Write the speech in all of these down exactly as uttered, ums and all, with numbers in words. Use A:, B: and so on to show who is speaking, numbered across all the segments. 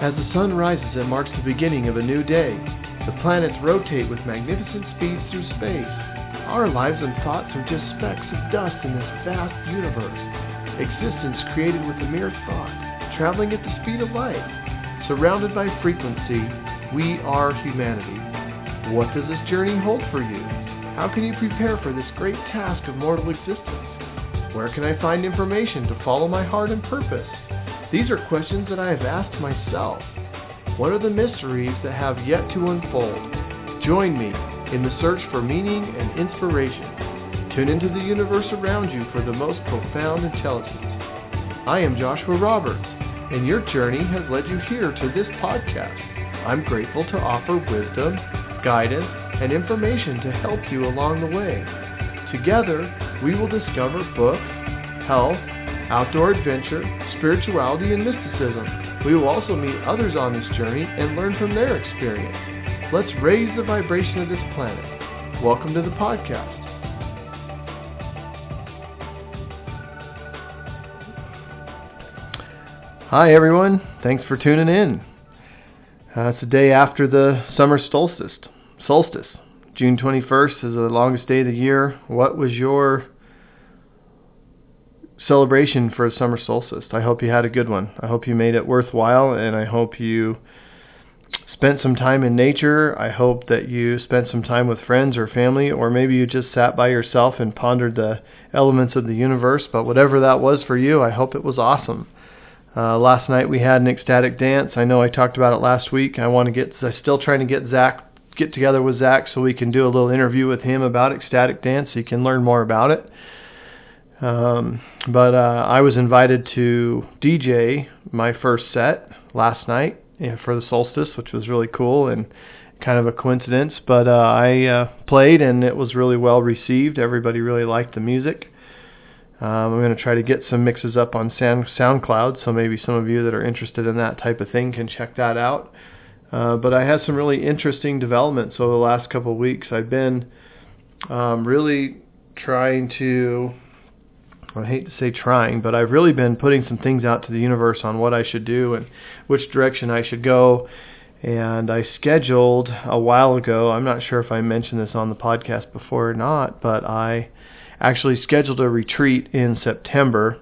A: As the sun rises, it marks the beginning of a new day. The planets rotate with magnificent speeds through space. Our lives and thoughts are just specks of dust in this vast universe. Existence created with a mere thought, traveling at the speed of light. Surrounded by frequency, we are humanity. What does this journey hold for you? How can you prepare for this great task of mortal existence? Where can I find information to follow my heart and purpose? These are questions that I have asked myself. What are the mysteries that have yet to unfold? Join me in the search for meaning and inspiration. Tune into the universe around you for the most profound intelligence. I am Joshua Roberts, and your journey has led you here to this podcast. I'm grateful to offer wisdom, guidance, and information to help you along the way. Together, we will discover books, health, outdoor adventure, spirituality, and mysticism. We will also meet others on this journey and learn from their experience. Let's raise the vibration of this planet. Welcome to the podcast. Hi everyone, thanks for tuning in. Uh, it's the day after the summer solstice. Solstice. June twenty-first is the longest day of the year. What was your celebration for a summer solstice? I hope you had a good one. I hope you made it worthwhile, and I hope you spent some time in nature. I hope that you spent some time with friends or family, or maybe you just sat by yourself and pondered the elements of the universe. But whatever that was for you, I hope it was awesome. Uh, last night we had an ecstatic dance. I know I talked about it last week. I want to get, I'm still trying to get Zach, get together with Zach so we can do a little interview with him about ecstatic dance so you can learn more about it. Um, but uh, I was invited to D J my first set last night for the solstice, which was really cool and kind of a coincidence. But uh, I uh, played and it was really well received. Everybody really liked the music. Um, I'm going to try to get some mixes up on Sound, SoundCloud, so maybe some of you that are interested in that type of thing can check that out. Uh, but I had some really interesting developments over the last couple of weeks. I've been um, really trying to, I hate to say trying, but I've really been putting some things out to the universe on what I should do and which direction I should go. And I scheduled a while ago, I'm not sure if I mentioned this on the podcast before or not, but I actually scheduled a retreat in September,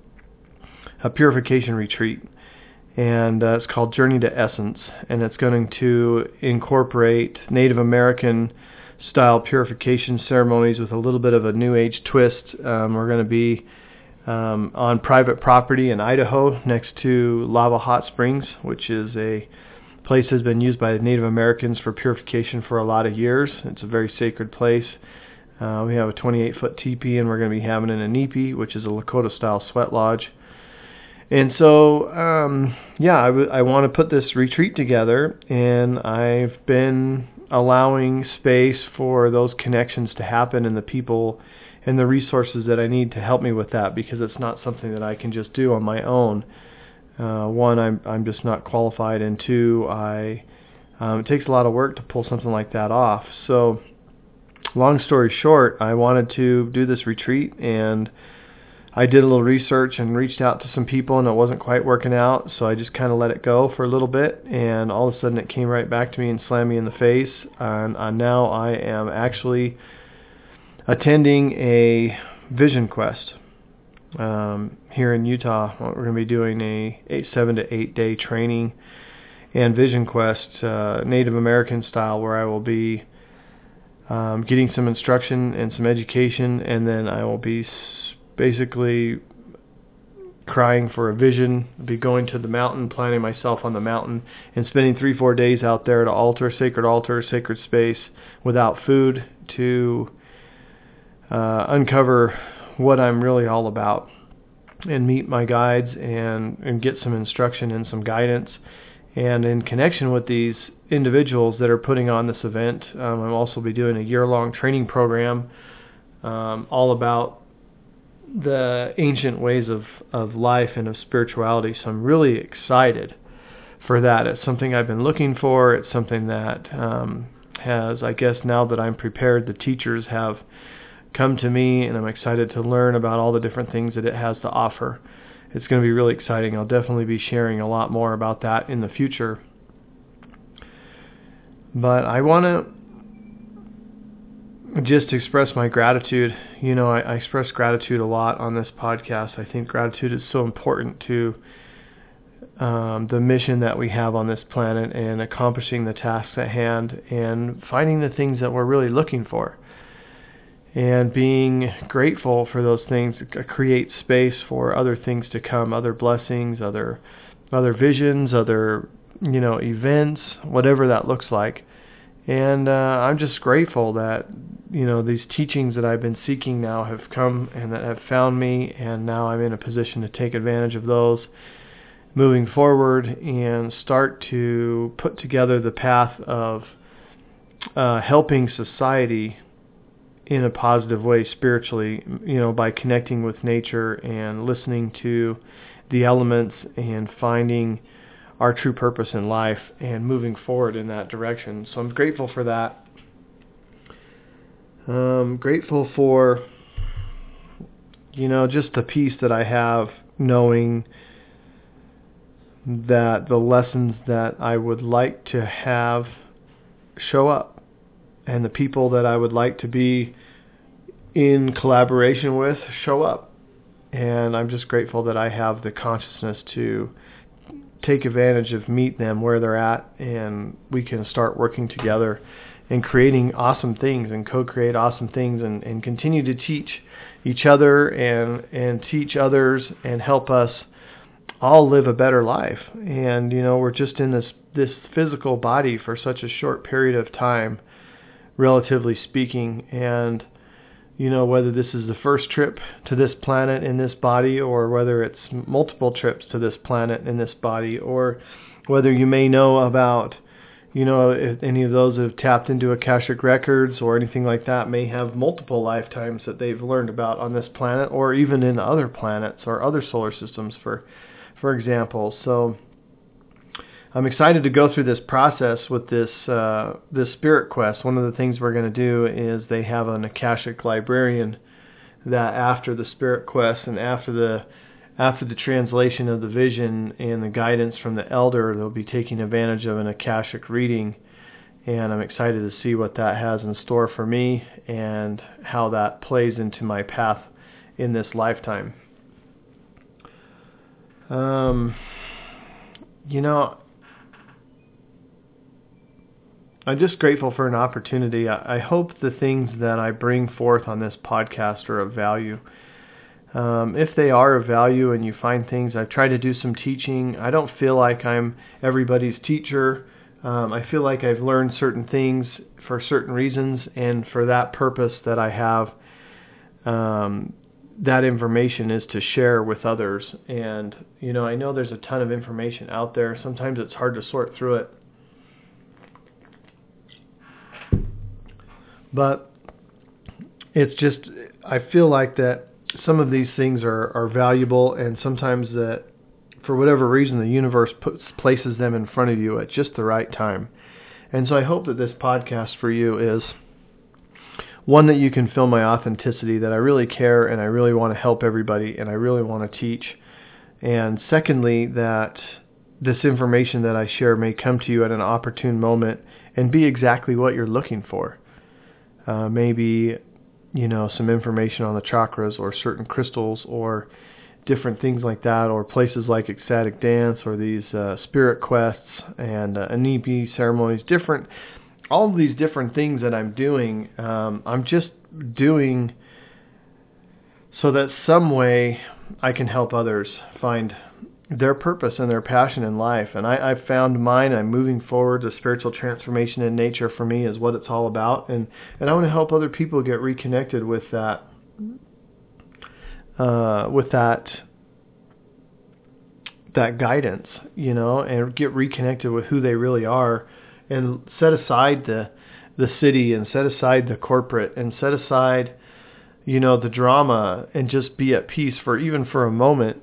A: a purification retreat, and uh, it's called Journey to Essence, and it's going to incorporate Native American style purification ceremonies with a little bit of a New Age twist. Um, we're going to be um, on private property in Idaho next to Lava Hot Springs, which is a place that has been used by the Native Americans for purification for a lot of years. It's a very sacred place. Uh, we have a twenty-eight foot teepee, and we're going to be having an inipi, which is a Lakota-style sweat lodge. And so, um, yeah, I, w- I want to put this retreat together, and I've been allowing space for those connections to happen and the people and the resources that I need to help me with that, because it's not something that I can just do on my own. Uh, one, I'm I'm just not qualified, and two, I um, it takes a lot of work to pull something like that off. So, long story short, I wanted to do this retreat, and I did a little research and reached out to some people, and it wasn't quite working out, so I just kind of let it go for a little bit, and all of a sudden it came right back to me and slammed me in the face, and uh, now I am actually attending a Vision Quest um, here in Utah. We're going to be doing a eight, seven to eight day training and Vision Quest, uh, Native American style, where I will be Um, getting some instruction and some education, and then I will be s- basically crying for a vision, be going to the mountain, planting myself on the mountain, and spending three, four days out there at an altar, sacred altar, sacred space, without food, to uh, uncover what I'm really all about, and meet my guides, and, and get some instruction and some guidance. And in connection with these individuals that are putting on this event, um, I'll also be doing a year-long training program um, all about the ancient ways of, of life and of spirituality. So I'm really excited for that. It's something I've been looking for. It's something that um, has, I guess now that I'm prepared, the teachers have come to me, and I'm excited to learn about all the different things that it has to offer. it's going to be really exciting. I'll definitely be sharing a lot more about that in the future. But I want to just express my gratitude. You know, I, I express gratitude a lot on this podcast. I think gratitude is so important to um, the mission that we have on this planet and accomplishing the tasks at hand and finding the things that we're really looking for. And being grateful for those things creates space for other things to come, other blessings, other other visions, other, you know, events, whatever that looks like. And uh, I'm just grateful that, you know, these teachings that I've been seeking now have come and that have found me, and now I'm in a position to take advantage of those moving forward and start to put together the path of uh, helping society in a positive way spiritually, you know, by connecting with nature and listening to the elements and finding our true purpose in life and moving forward in that direction. So I'm grateful for that. I'm grateful for, you know, just the peace that I have knowing that the lessons that I would like to have show up, and the people that I would like to be in collaboration with show up. And I'm just grateful that I have the consciousness to take advantage of meet them where they're at, and we can start working together and creating awesome things and co-create awesome things and, and continue to teach each other and and teach others and help us all live a better life. And, you know, we're just in this this physical body for such a short period of time, relatively speaking, and you know, whether this is the first trip to this planet in this body, or whether it's multiple trips to this planet in this body, or whether you may know about, you know, if any of those who have tapped into Akashic Records or anything like that may have multiple lifetimes that they've learned about on this planet, or even in other planets or other solar systems, for, for example. So I'm excited to go through this process with this uh, this Spirit Quest. One of the things we're going to do is they have an Akashic librarian that after the Spirit Quest and after the after the translation of the vision and the guidance from the elder, they'll be taking advantage of an Akashic reading. And I'm excited to see what that has in store for me and how that plays into my path in this lifetime. Um, you know, I'm just grateful for an opportunity. I hope the things that I bring forth on this podcast are of value. Um, if they are of value and you find things, I've tried to do some teaching. I don't feel like I'm everybody's teacher. Um, I feel like I've learned certain things for certain reasons, and for that purpose that I have, um, that information is to share with others. And, you know, I know there's a ton of information out there. Sometimes it's hard to sort through it. But it's just, I feel like that some of these things are, are valuable, and sometimes that for whatever reason the universe puts places them in front of you at just the right time. And so I hope that this podcast for you is one that you can feel my authenticity, that I really care and I really want to help everybody and I really want to teach. And secondly, that this information that I share may come to you at an opportune moment and be exactly what you're looking for. Uh, maybe, you know, some information on the chakras or certain crystals or different things like that, or places like ecstatic dance or these uh, spirit quests and uh, Anipi ceremonies, different, all of these different things that I'm doing, um, I'm just doing so that some way I can help others find their purpose and their passion in life. And I, I've found mine. I'm moving forward. The spiritual transformation in nature for me is what it's all about. And, and I want to help other people get reconnected with that, uh, with that, that guidance, you know, and get reconnected with who they really are, and set aside the, the city and set aside the corporate and set aside, you know, the drama, and just be at peace for even for a moment.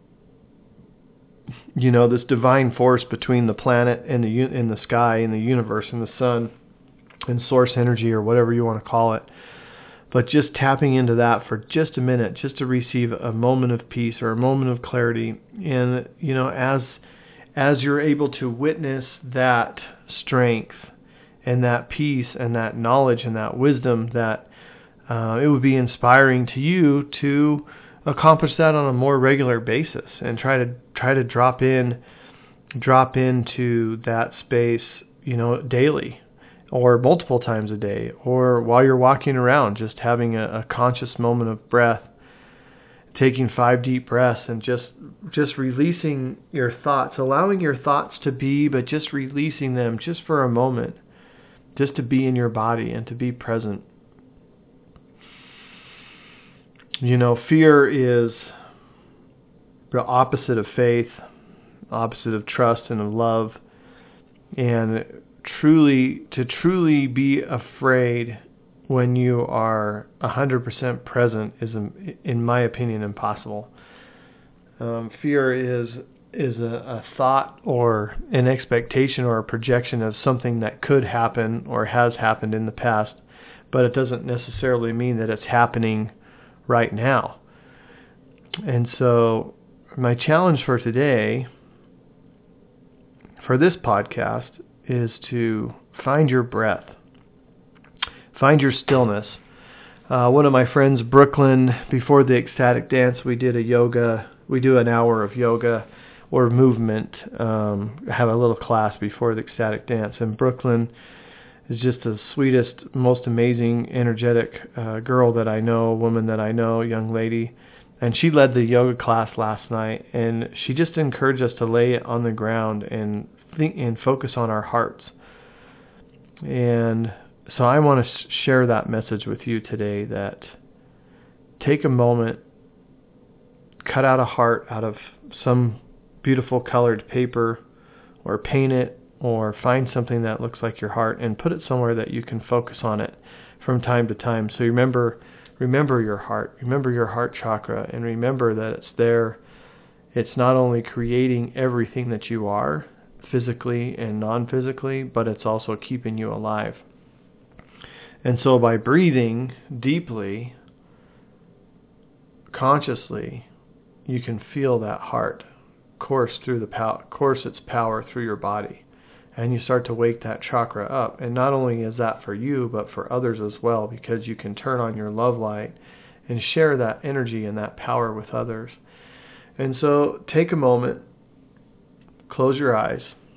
A: You know, this divine force between the planet and the in the sky and the universe and the sun and source energy, or whatever you want to call it. But just tapping into that for just a minute, just to receive a moment of peace or a moment of clarity. And, you know, as as you're able to witness that strength and that peace and that knowledge and that wisdom, that uh, it would be inspiring to you to accomplish that on a more regular basis and try to try to drop in, drop into that space, you know, daily or multiple times a day, or while you're walking around, just having a, a conscious moment of breath, taking five deep breaths and just just releasing your thoughts, allowing your thoughts to be, but just releasing them just for a moment, just to be in your body and to be present. You know, fear is the opposite of faith, opposite of trust and of love. And truly, to truly be afraid when you are one hundred percent present is, in my opinion, impossible. Um, fear is is a, a thought or an expectation or a projection of something that could happen or has happened in the past, but it doesn't necessarily mean that it's happening right now. And so my challenge for today, for this podcast, is to find your breath. Find your stillness. Uh, one of my friends, Brooklyn, before the ecstatic dance, we did a yoga, we do an hour of yoga or movement, um, have a little class before the ecstatic dance. And Brooklyn is just the sweetest, most amazing, energetic uh, girl that I know, woman that I know, young lady. And she led the yoga class last night, and she just encouraged us to lay on the ground and think and focus on our hearts. And so I want to share that message with you today, that take a moment, cut out a heart out of some beautiful colored paper, or paint it, or find something that looks like your heart and put it somewhere that you can focus on it from time to time. So remember, remember your heart, remember your heart chakra, and remember that it's there. It's not only creating everything that you are, physically and non-physically, but it's also keeping you alive. And so by breathing deeply, consciously, you can feel that heart course through the pow- course its power through your body, and you start to wake that chakra up. And not only is that for you, but for others as well, because you can turn on your love light and share that energy and that power with others. And so take a moment, close your eyes,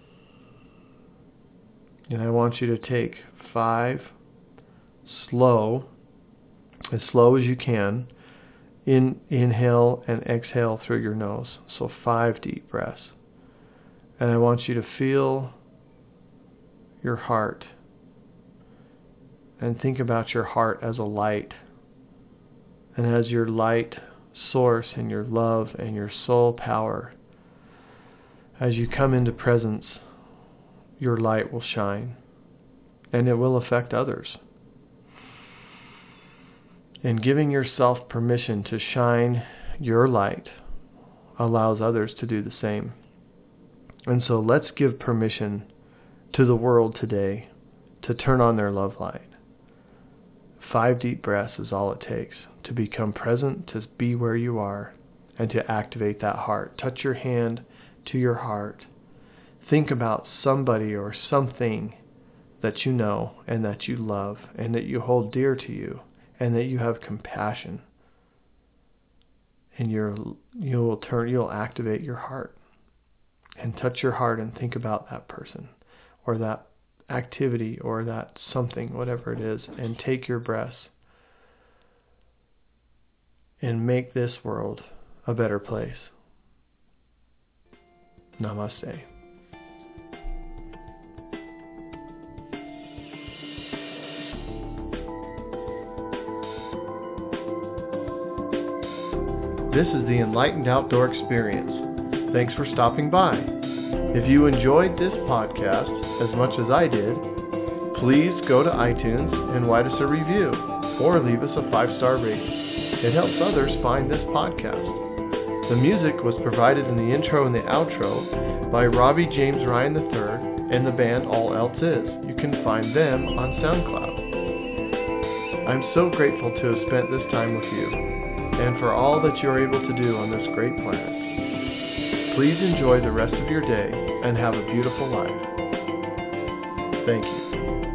A: and I want you to take five slow, as slow as you can, in inhale and exhale through your nose. So five deep breaths. And I want you to feel your heart and think about your heart as a light. And as your light source and your love and your soul power, as you come into presence, your light will shine and it will affect others. And giving yourself permission to shine your light allows others to do the same. And so let's give permission to the world today to turn on their love light. Five deep breaths is all it takes to become present, to be where you are, and to activate that heart. Touch your hand to your heart. Think about somebody or something that you know and that you love and that you hold dear to you, and that you have compassion. And you're, you'll turn, you'll activate your heart. And touch your heart and think about that person or that activity or that something, whatever it is, and take your breaths and make this world a better place. Namaste. This is the Enlightened Outdoor Experience. Thanks for stopping by. If you enjoyed this podcast as much as I did, please go to iTunes and write us a review or leave us a five-star rating. It helps others find this podcast. The music was provided in the intro and the outro by Robbie James Ryan the third and the band All Else Is. You can find them on SoundCloud. I'm so grateful to have spent this time with you, and for all that you are able to do on this great planet. Please enjoy the rest of your day and have a beautiful life. Thank you.